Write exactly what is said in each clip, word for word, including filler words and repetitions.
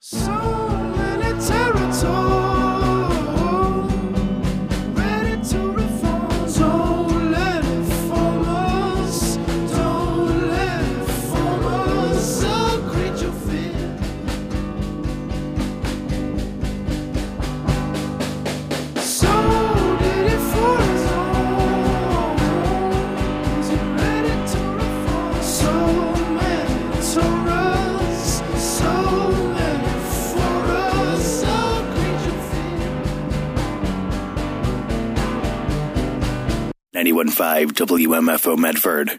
So many territories ready to reform. Don't let it form us. Don't let it form us. So create your fear. So did it for us all. Is it ready to reform? So many Torahs. So many for us. So create your fear. ninety-one point five W M F O Medford.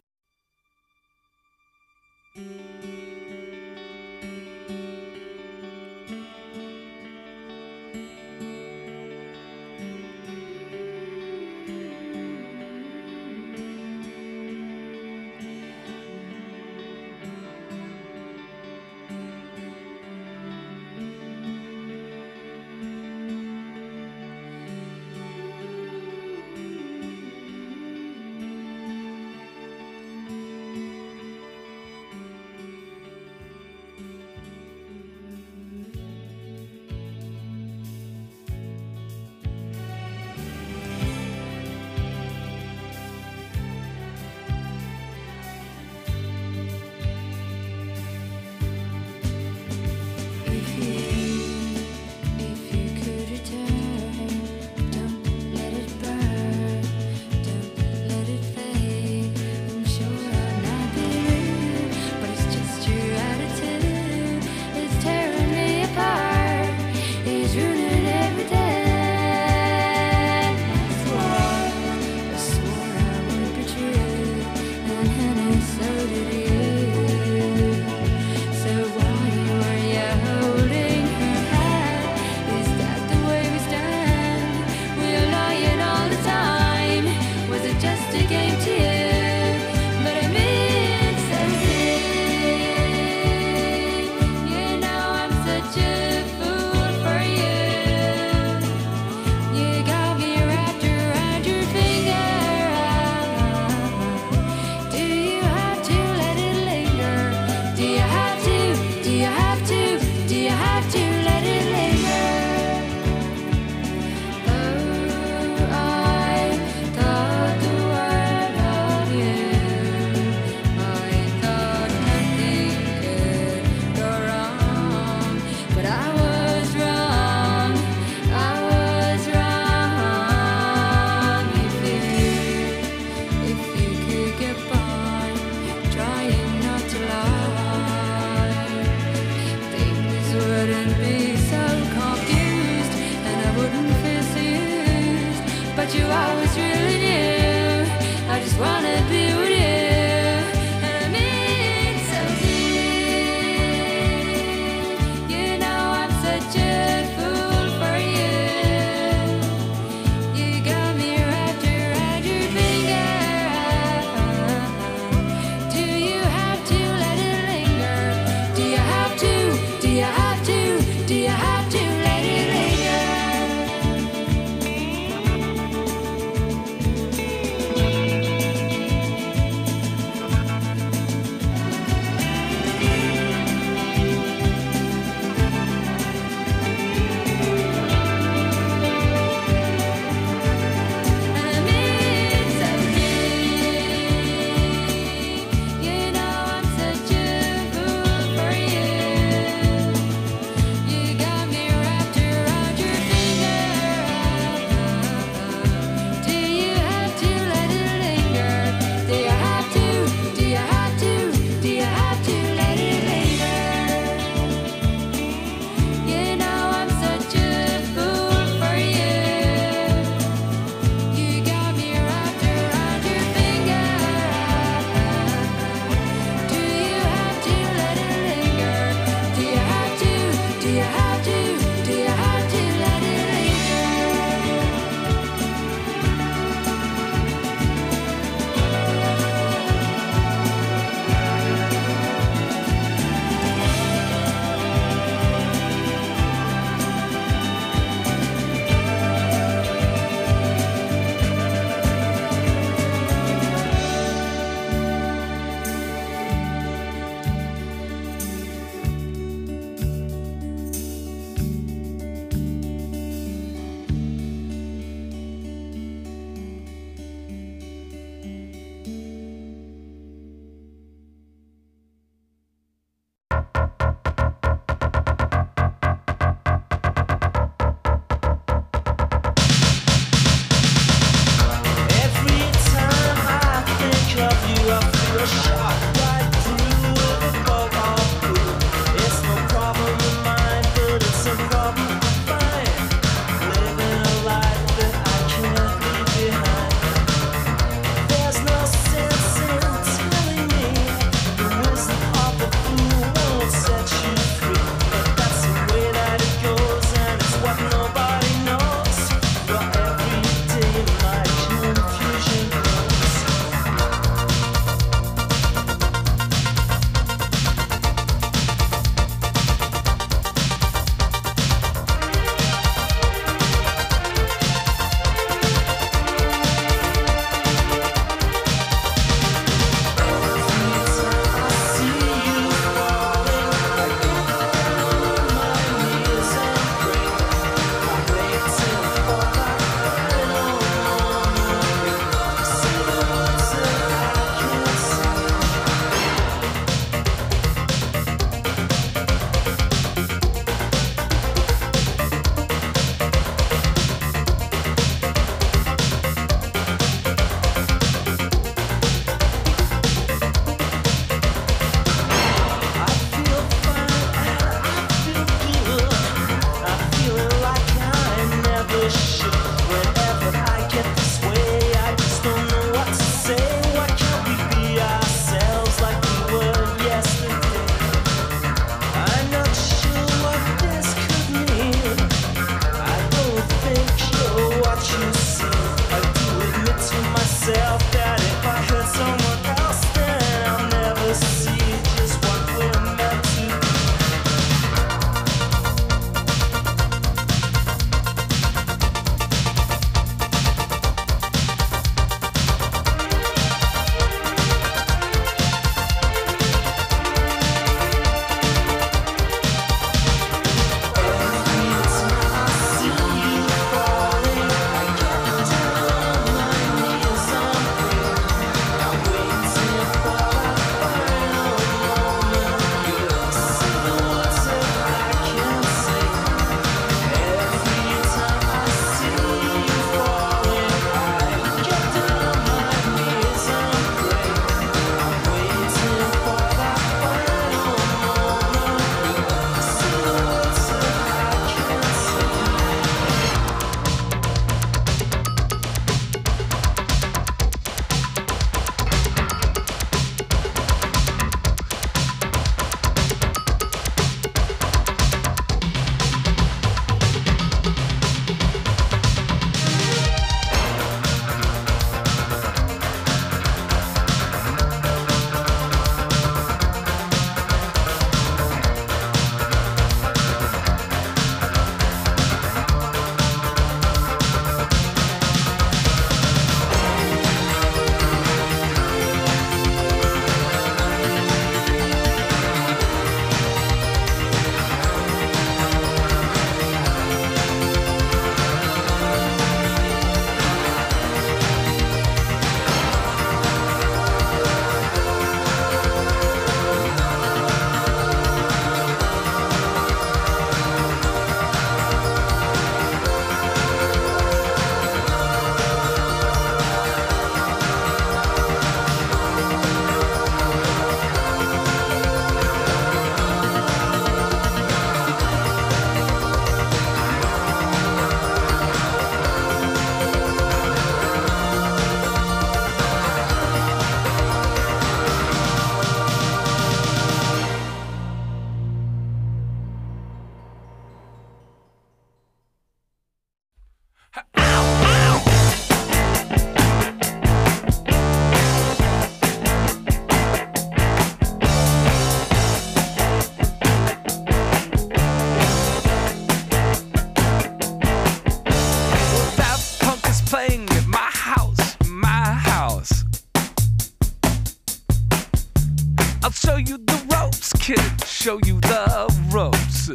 I'll show you the ropes, kid. Show you the ropes.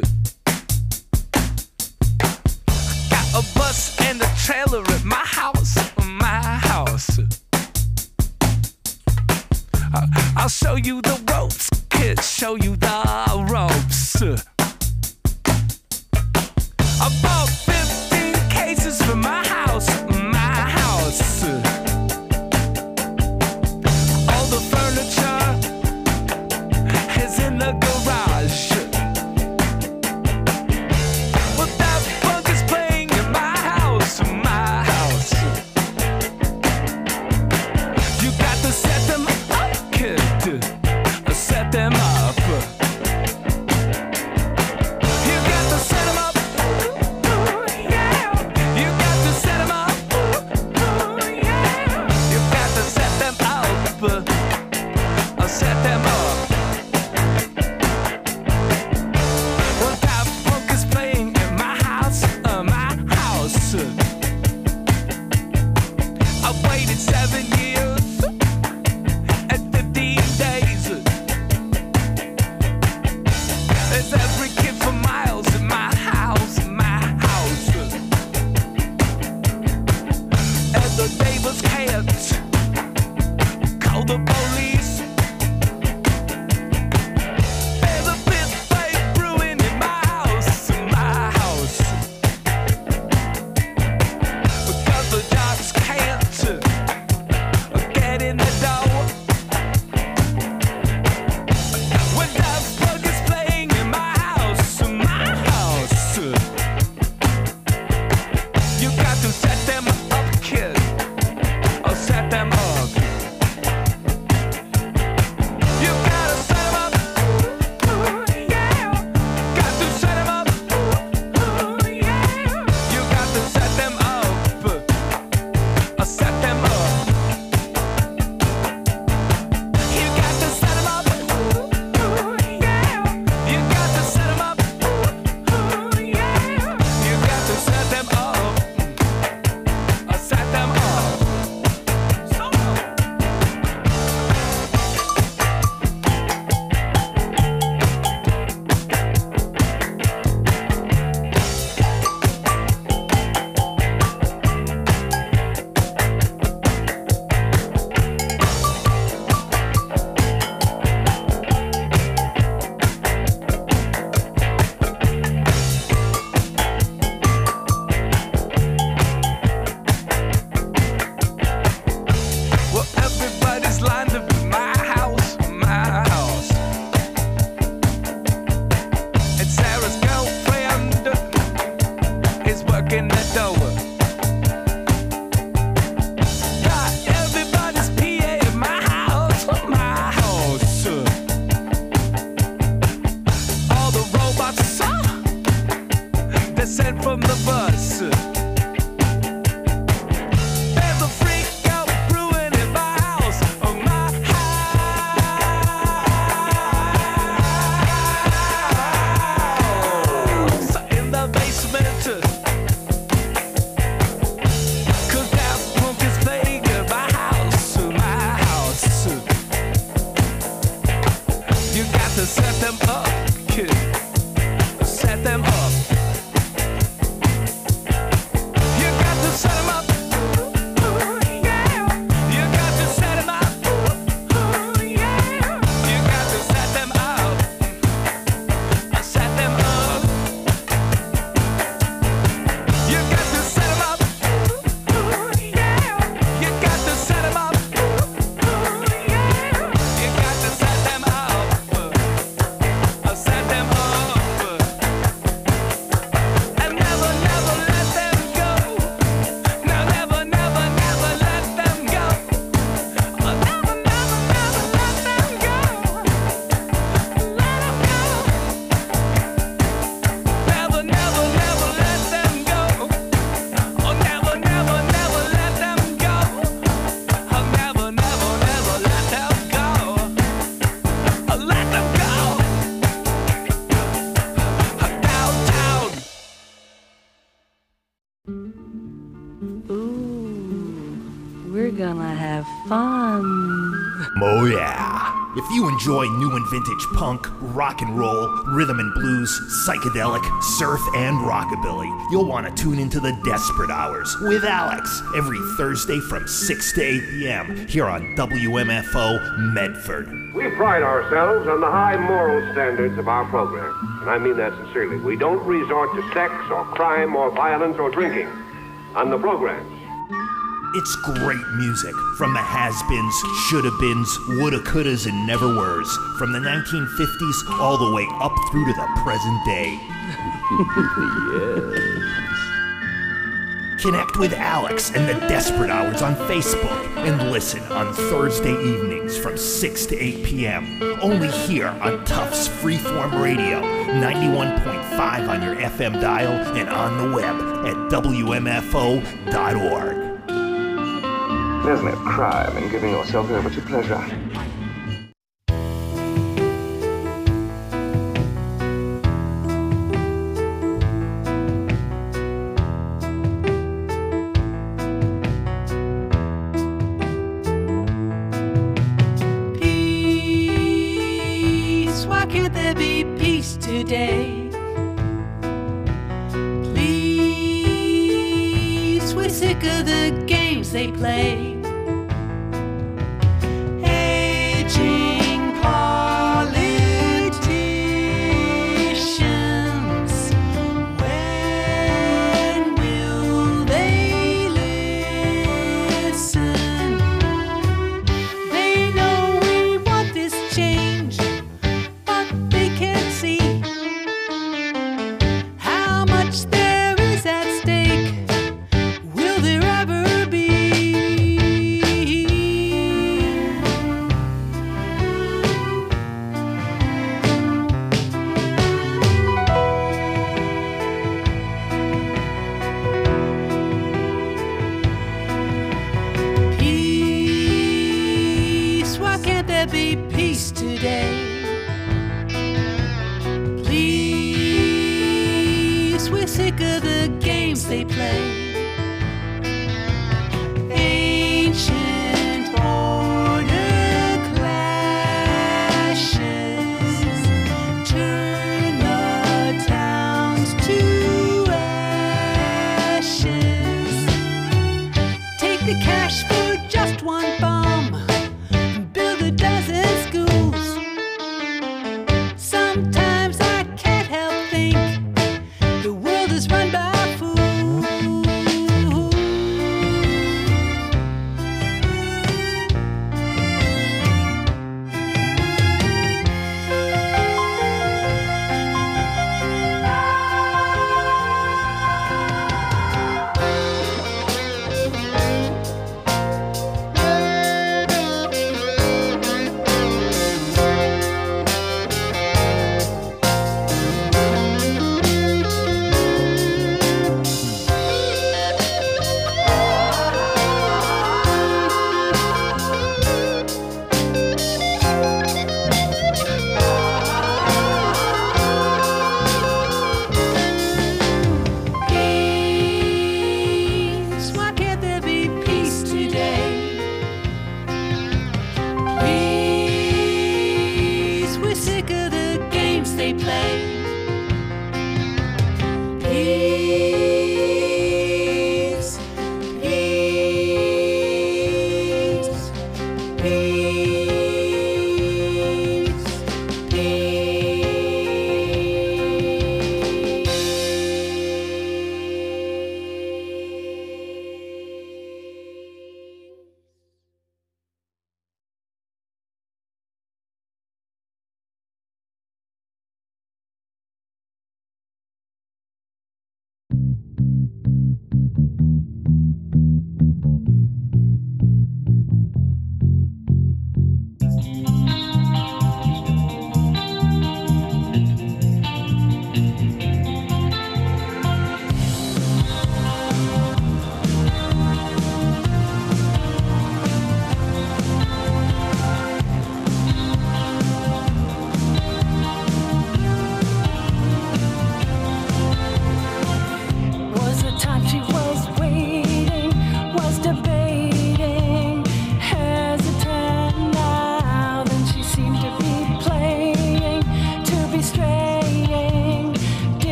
Got a bus and a trailer at my house, my house. I'll show you the ropes, kid. Show you the ropes. I bought fifteen cases for my house, my house. All the furniture is in the garage. But that funk is playing in my house, my house. You got to set them up, kid. Set them up. You got to set them up. Yeah. You got to set them up. Yeah. You got to set them up. I'll set them up. Well, that funk is playing in my house, uh, my house. I waited seven years and fifteen days. There's every kid for miles in my house, my house. And the neighbors can't call the police. There's a fist fight brewing in my house, my house. Because the jocks can't get in the door. When that plug is playing in my house, my house. You got to set them up, kid. Or set them up. You gotta set them up. Yeah. Got to set them up. Yeah. You got to set them up. Or set them up. You got to set them up. Yeah. You got to set them up. Yeah. You got to set them up. Or set them up. So well, everybody's lined up in my house, my house. And Sarah's girlfriend is working the door. Got everybody's P A in my house, my house. All the robots are they're sent from the bus. There's a freak out brewing in my house, oh my house. In the basement, 'cause that punk is playing in my house, my house. You got to set them up, kid. Set them up. You got to set them up. Yeah. You got to set them up. Yeah. You got to set them up. Set them up. You got to set them up. Yeah. You got to set them up. Yeah. You got to set them up. Set them up. And never, never let them go. No, never, never, never let them go. Oh, never, never, never let them go. Let them go. Never, never, never let them go. Oh, never, never, never let them go. Oh, never, never, never let them go. Oh, let them go. Downtown. Ooh, we're gonna have fun. Oh yeah. If you enjoy new and vintage punk, rock and roll, rhythm and blues, psychedelic, surf, and rockabilly, you'll want to tune into the Desperate Hours with Alex every Thursday from six to eight p.m. here on W M F O Medford. We pride ourselves on the high moral standards of our program, and I mean that sincerely. We don't resort to sex or crime or violence or drinking on the programs. It's great music from the has-beens, shoulda-beens, woulda-couldas, and never-weres, from the nineteen fifties all the way up through to the present day. Yes. Connect with Alex and the Desperate Hours on Facebook and listen on Thursday evenings from six to eight p.m. only here on Tufts Freeform Radio, ninety-one point five on your F M dial and on the web at W M F O dot org. There's no crime in giving yourself over to pleasure. Peace, why can't there be peace today? Please, we're sick of the games they play. Aging politicians, when will they listen? They know we want this change, but they can't see how much there is at stake. Will there ever be? Peace, why can't there be peace today? Please, we're sick of the games they play. Ancient border clashes turn the towns to ashes. Take the cash for just one bomb, build a dozen schools. Sometimes I can't help think the world is run by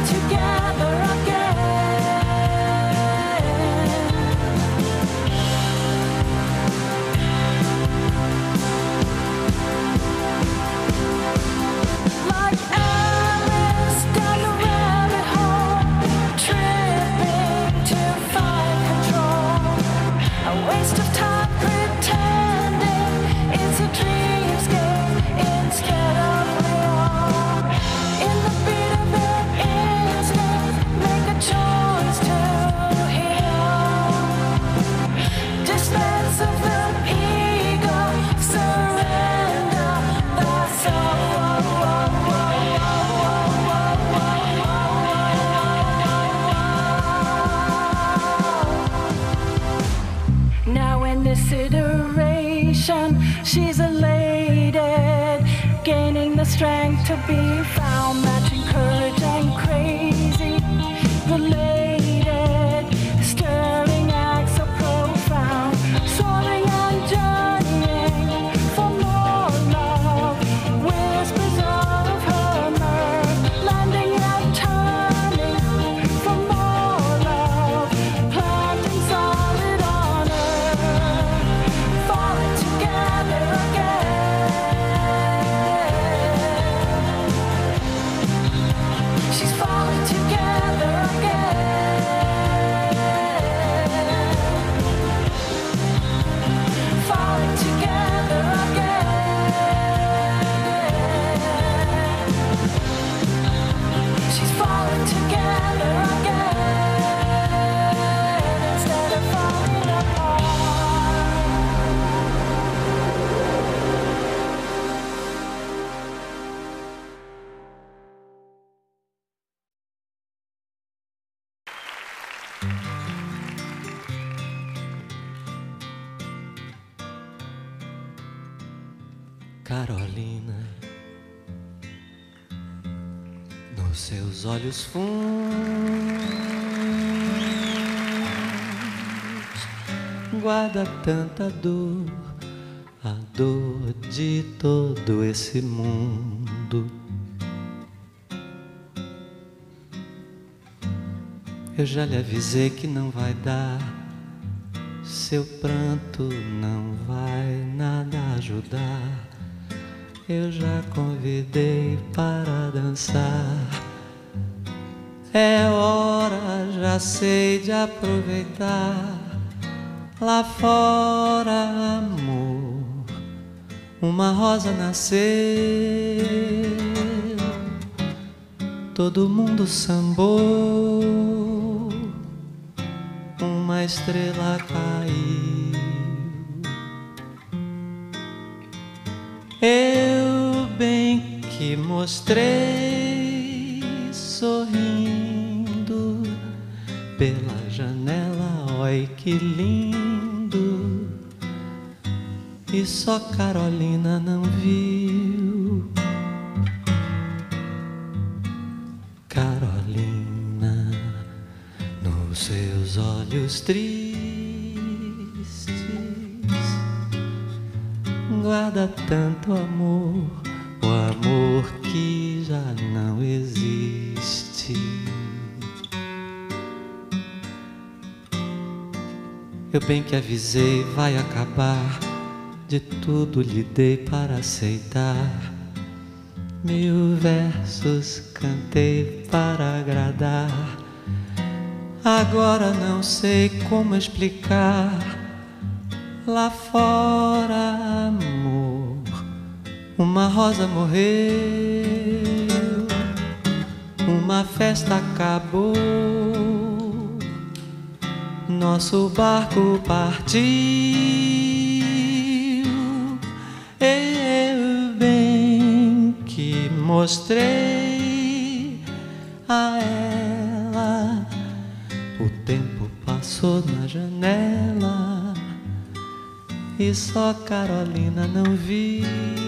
together again. Like Alice down the rabbit hole, tripping to find control. A waste of time pretending it's a dreamscape instead of real. In the beat of their instinct, make a choice to heal. Dispense of the ego, surrender the soul. Now in this iteration, she's elated, gaining the strength to be found, matching courage and crazy, related, stirring acts so profound, soaring and journeying for more love, whispers of her mirth, landing and turning for more love, planting solid on earth, falling together again. She's falling together again. Falling together again. She's falling together again instead of falling apart. Carolina, nos seus olhos fundos guarda tanta dor, a dor de todo esse mundo. Eu já lhe avisei que não vai dar, seu pranto não vai nada ajudar. Eu já convidei para dançar. É hora, já sei, de aproveitar. Lá fora, amor, uma rosa nasceu. Todo mundo sambou, uma estrela caiu. Eu bem que mostrei, sorrindo pela janela, oi que lindo. E só Carolina não viu. Carolina, nos seus olhos tristes guarda tanto amor, o amor que já não existe. Eu bem que avisei, vai acabar, de tudo lhe dei para aceitar. Mil versos cantei para agradar. Agora não sei como explicar. Lá fora, amor, uma rosa morreu, uma festa acabou, nosso barco partiu. Eu bem que mostrei a ela, o tempo passou na janela. E só Carolina não viu.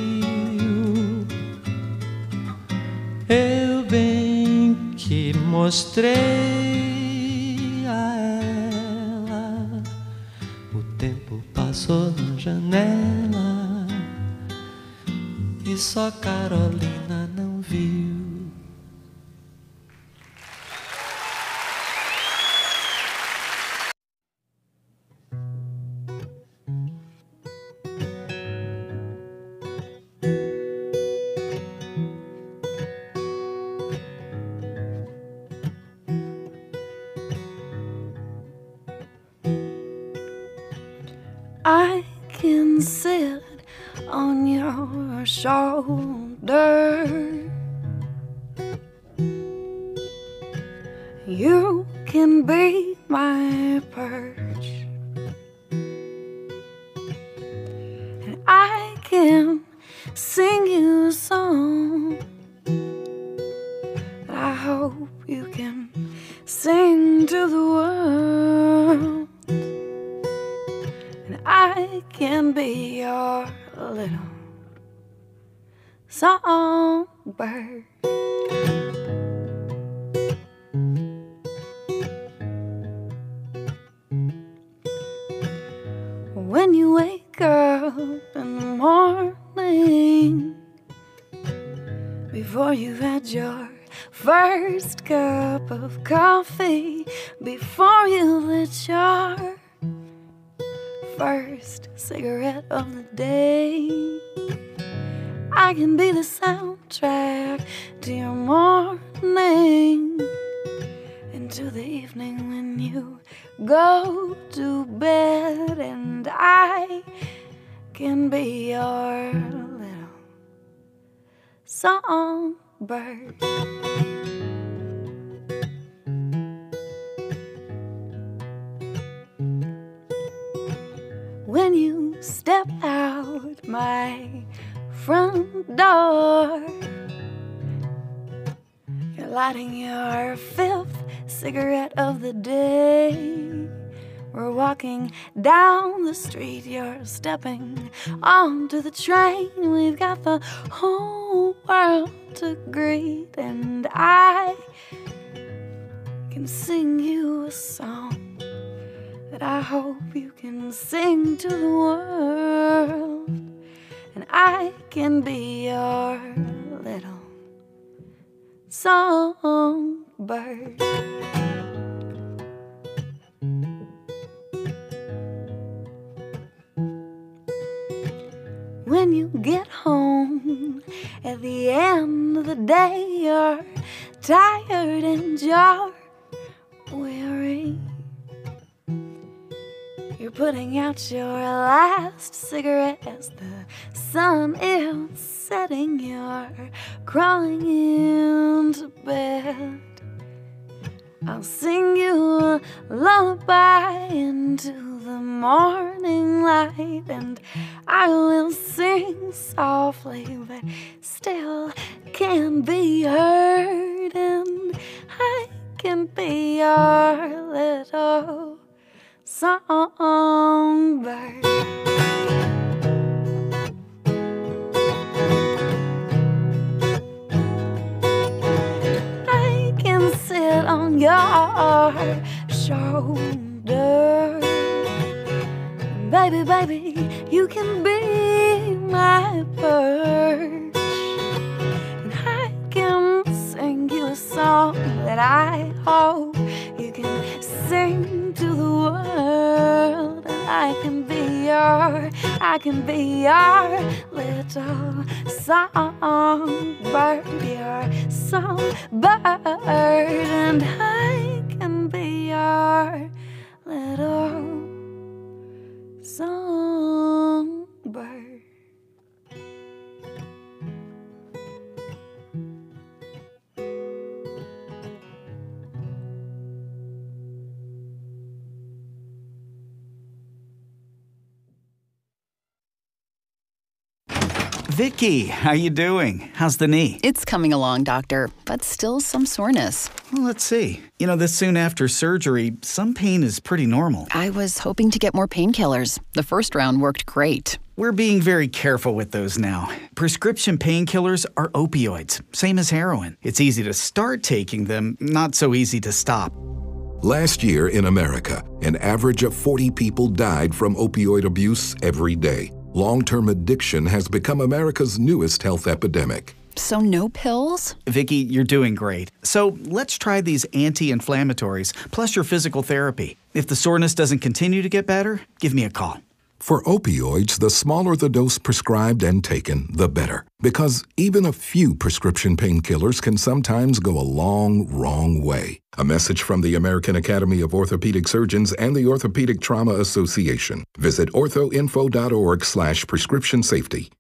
Eu bem que mostrei a ela, o tempo passou na janela. E só Carolina não viu. You can be my perch, and I can sing you a song that I hope you can sing to the world. And I can be your little songbird. When you wake up in the morning, before you've had your first cup of coffee, before you lit your first cigarette of the day, I can be the soundtrack to your morning, into the evening when you go to bed, and I can be your little songbird. When you step out my front door, you're lighting your fifth cigarette of the day. We're walking down the street, you're stepping onto the train. We've got the whole world to greet, and I can sing you a song that I hope you can sing to the world. And I can be your little songbird. When you get home at the end of the day, you're tired and you're weary. You're putting out your last cigarette as the sun is setting. You're crawling into bed. I'll sing you a lullaby into the morning light, and I will sing softly, but still can be heard, and I can be your little songbird. I can sit on your shoulder. Baby, baby, you can be my perch, and I can sing you a song that I hope you can sing to the world. And I can be your, I can be your little songbird, your songbird, and I can be your little songbird. Vicky, how you doing? How's the knee? It's coming along, doctor, but still some soreness. Well, let's see. You know, this soon after surgery, some pain is pretty normal. I was hoping to get more painkillers. The first round worked great. We're being very careful with those now. Prescription painkillers are opioids, same as heroin. It's easy to start taking them, not so easy to stop. Last year in America, an average of forty people died from opioid abuse every day. Long-term addiction has become America's newest health epidemic. So no pills? Vicky, you're doing great. So let's try these anti-inflammatories, plus your physical therapy. If the soreness doesn't continue to get better, give me a call. For opioids, the smaller the dose prescribed and taken, the better. Because even a few prescription painkillers can sometimes go a long, wrong way. A message from the American Academy of Orthopedic Surgeons and the Orthopedic Trauma Association. Visit orthoinfo.org slash prescription safety.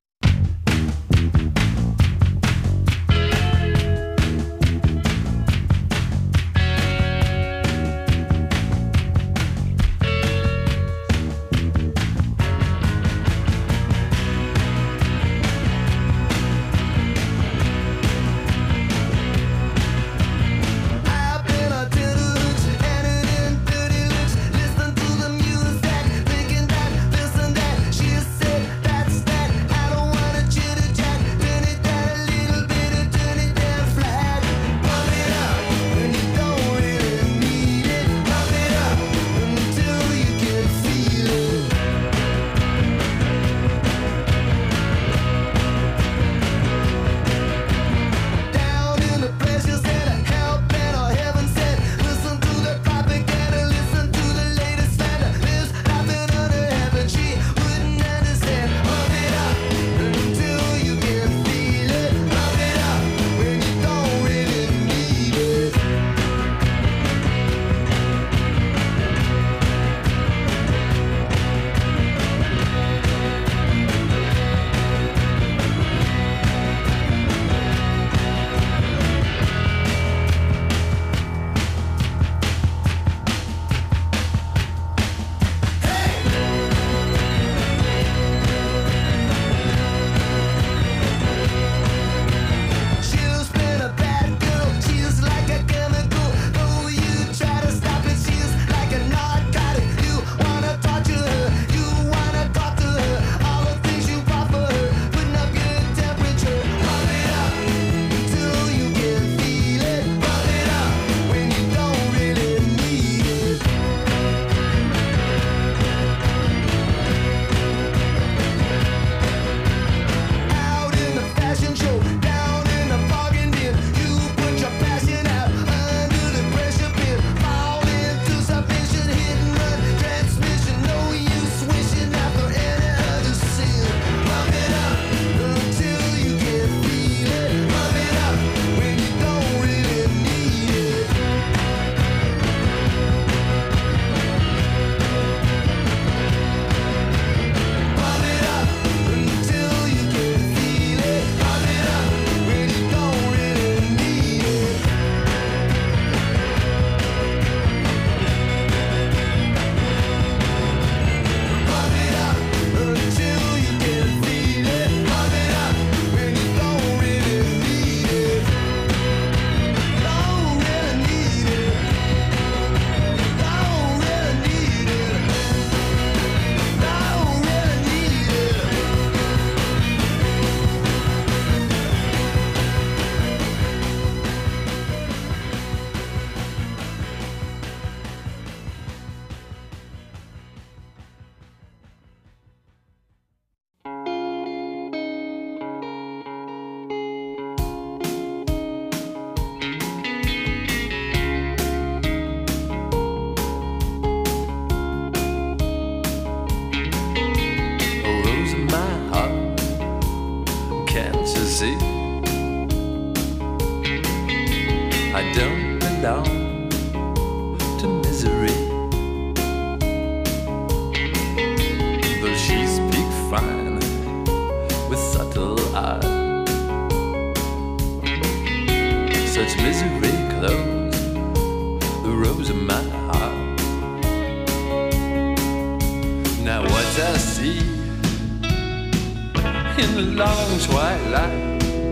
belong to misery. Though she speak fine with subtle art, such misery close the rose of my heart. Now what I see in the long twilight,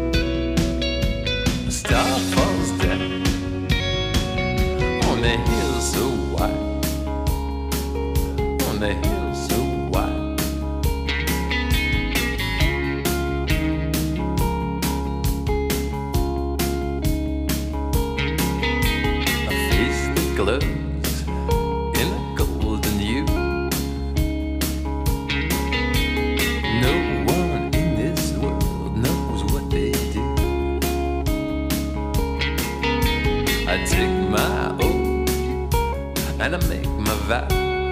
a star falls down on the hill so wide, on the hill so wide. A face that glows in a golden hue. No one in this world knows what they do. I take my oath and I make my vow,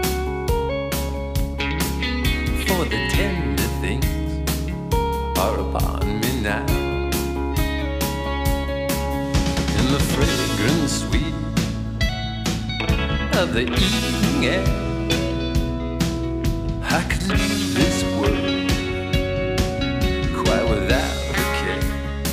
for the tender things are upon me now. In the fragrant sweet of the evening air, I could leave this world quite without a care.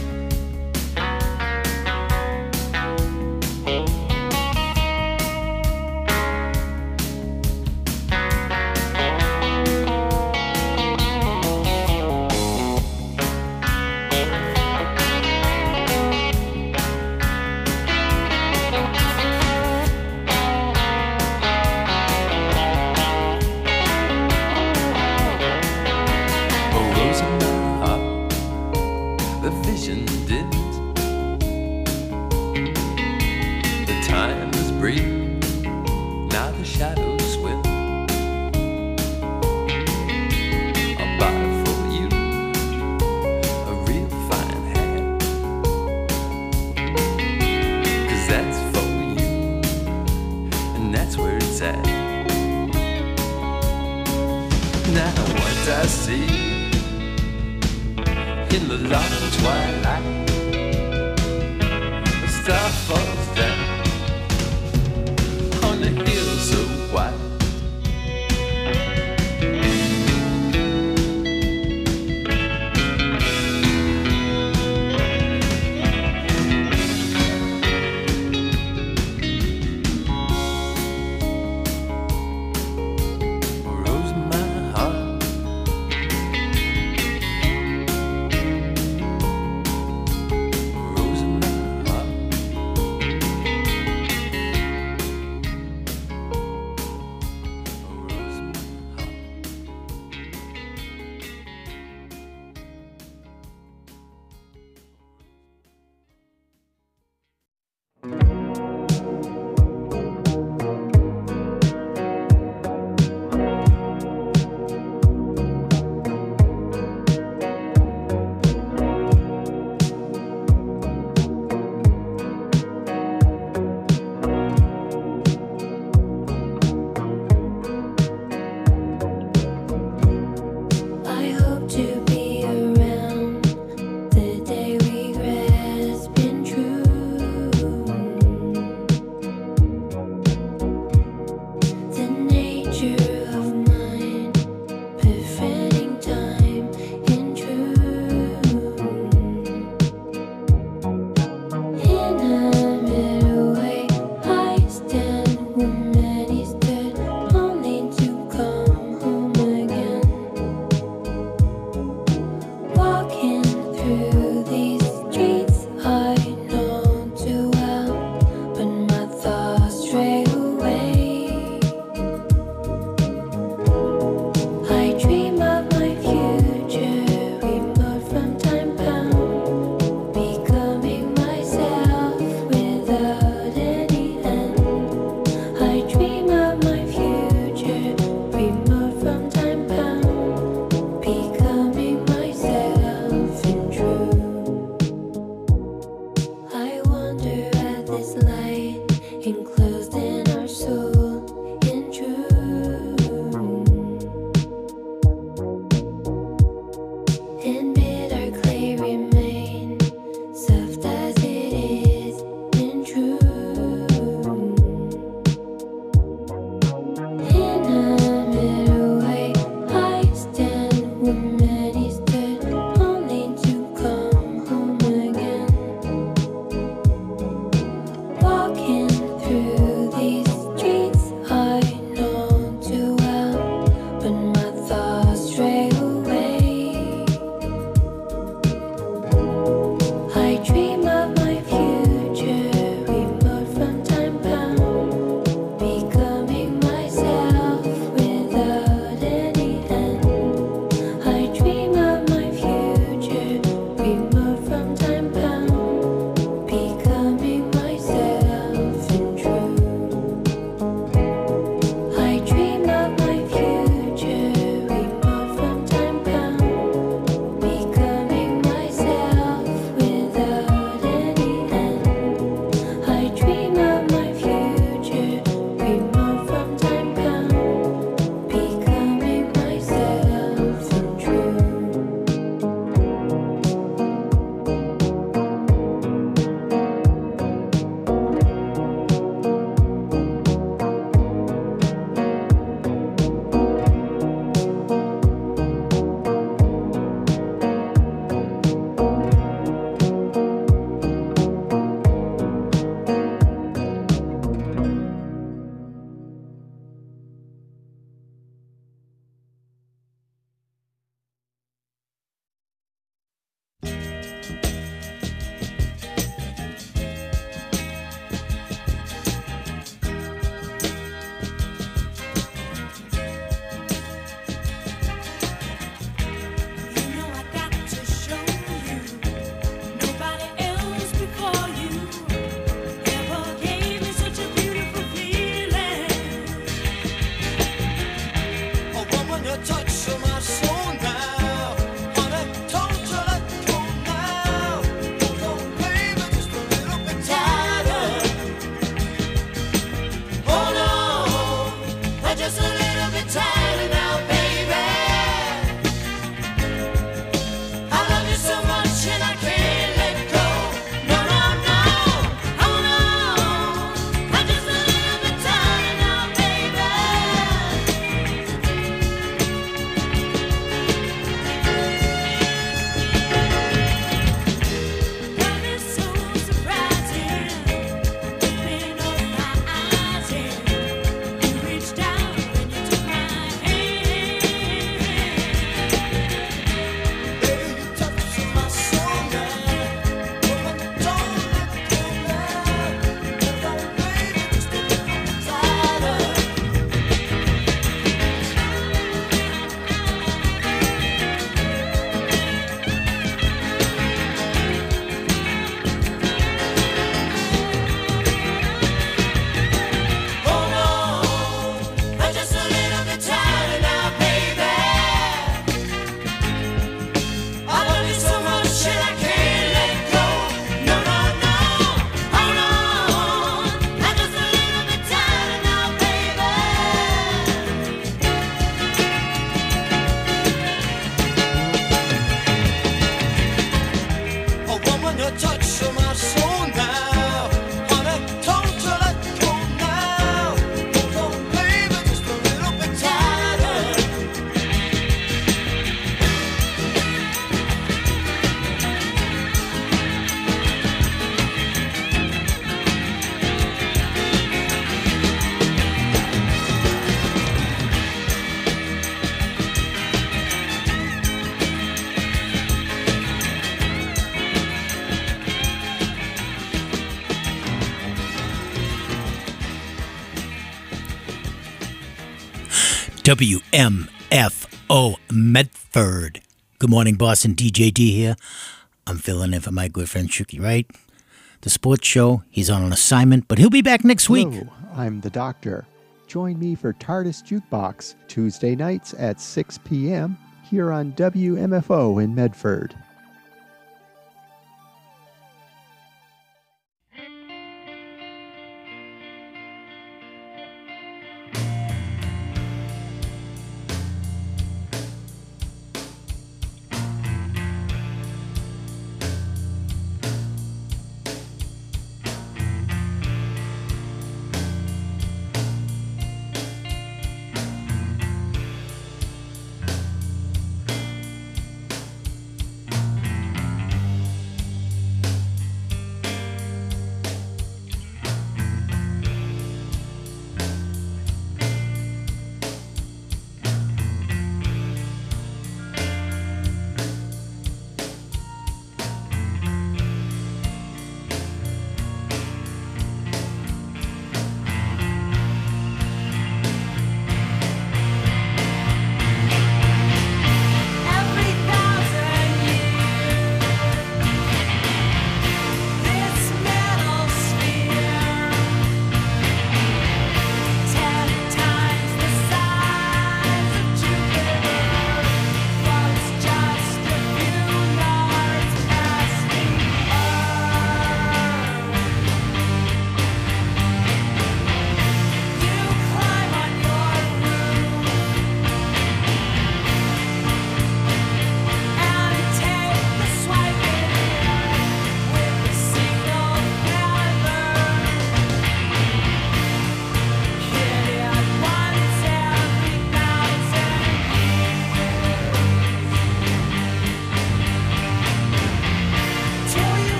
A rose in my heart, the vision dims. The time is brief, now the shadows swim. I'll buy for you a real fine hat, 'cause that's for you, and that's where it's at. Now what I see in the long twilight, a star falls down on the hill so wide. A rose in my heart, a rose in my heart. Remain soft as it is and true. W M F O Medford. Good morning, Boston. D J D here. I'm filling in for my good friend Shuki Wright. The sports show, he's on an assignment, but he'll be back next week. Hello, I'm the doctor. Join me for TARDIS Jukebox, Tuesday nights at six p.m. here on W M F O in Medford.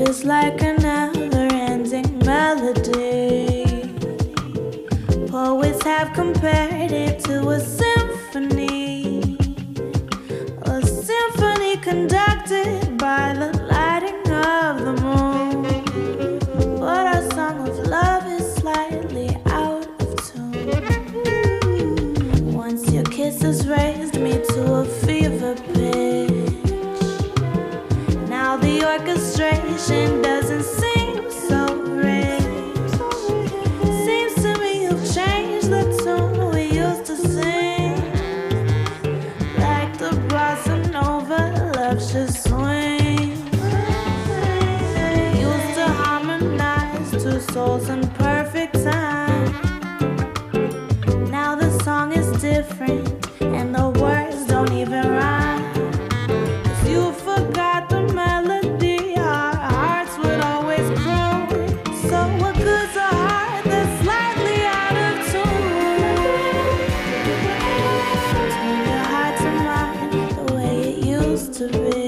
is like a never-ending melody. Poets have compared it to a symphony, a symphony conducted by the lighting of the moon. But our song of love is slightly out of tune. Once your kisses raised me to a fever pitch. Now the orchestration doesn't seem so rich. Seems to me you've changed the tune we used to sing. Like the bossa nova, love should swing. Used to harmonize two souls in perfect time. Now the song is different and the words don't even rhyme. 'Cause you forgot the melody our hearts would always croon. So what good's a heart that's slightly out of tune? Turn your heart to mine the way it used to be.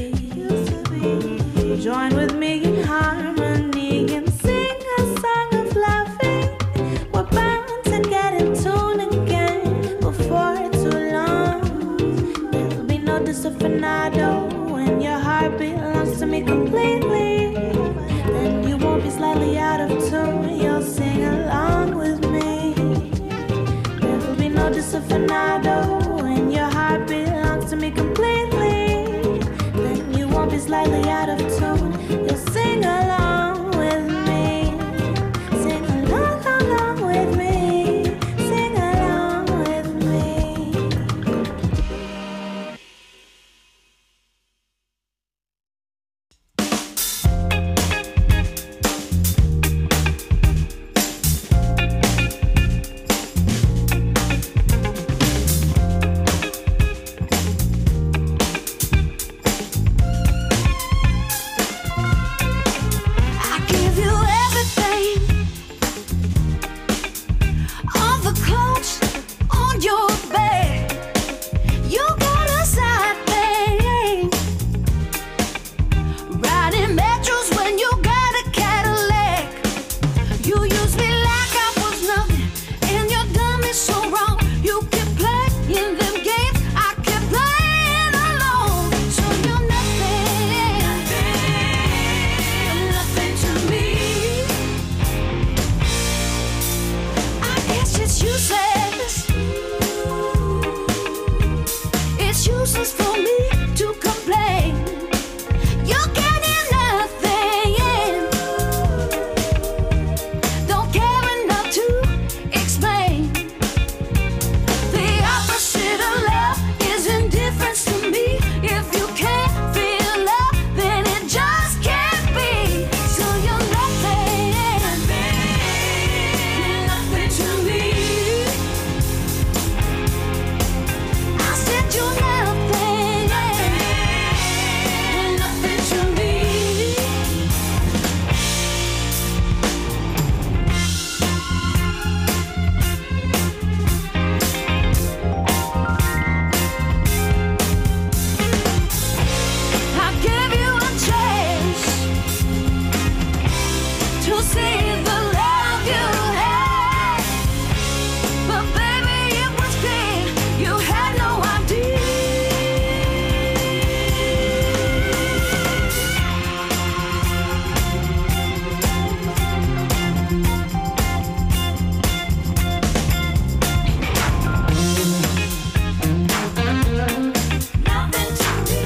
Join with me in harmony and sing a song of loving. We're bound to get in tune again before too long. There'll be no disafinado when your heart belongs to me completely. Then you won't be slightly out of tune. You'll sing along with me. There'll be no disafinado when your heart belongs to me completely. Then you won't be slightly out of tune. You'll sing along with me. Sing along, along with me. Sing along with me. I give you everything. All the clothes on your bed. You got a side thing. Riding metros when you got a Cadillac. You use me like I was nothing, and you done me so wrong. You keep playing them games, I keep playing alone. So you're nothing, nothing to me. I guess it's useless. It's useless for me to complain. You're getting nothing. Don't care enough to explain. The opposite of love is indifference to me. If you can't feel love, then it just can't be. So you're nothing, nothing to me. I said you're nothing, nothing to me. I gave you a chance to see the love you had, but baby, it was clear you had no idea. Nothing to me.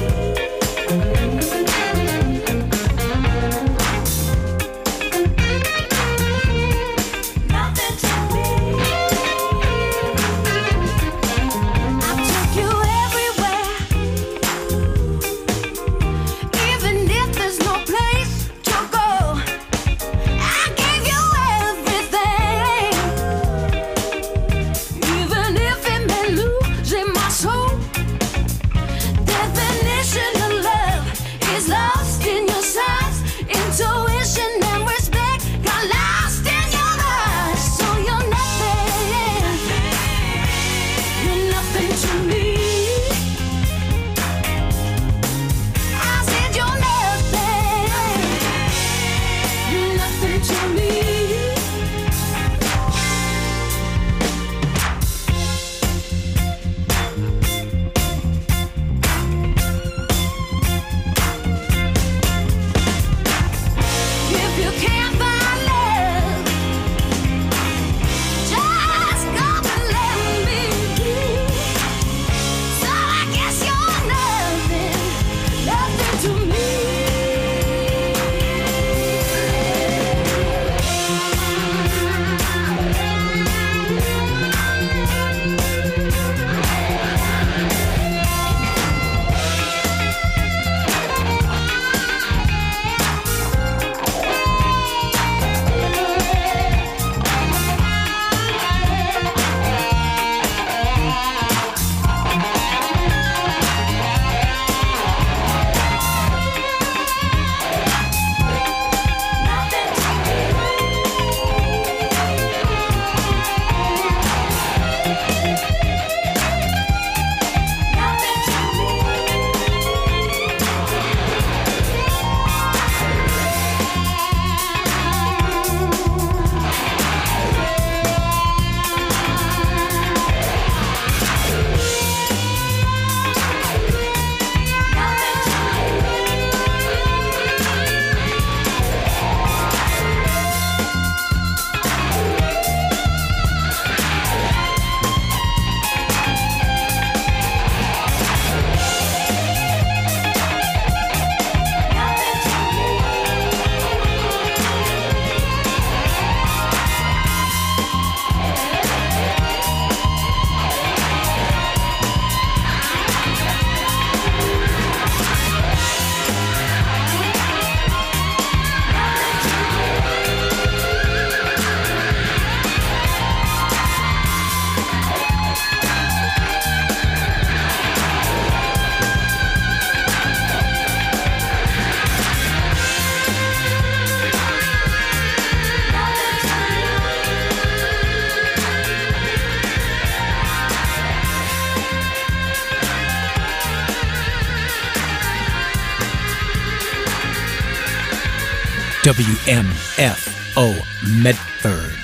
W M F O Medford.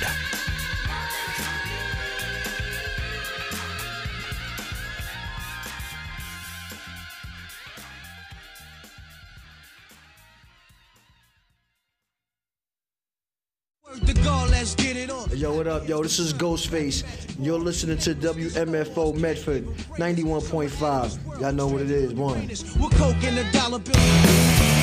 Yo, what up, yo? This is Ghostface. You're listening to W M F O Medford, ninety-one point five. Y'all know what it is, one. We're coke in a dollar bill.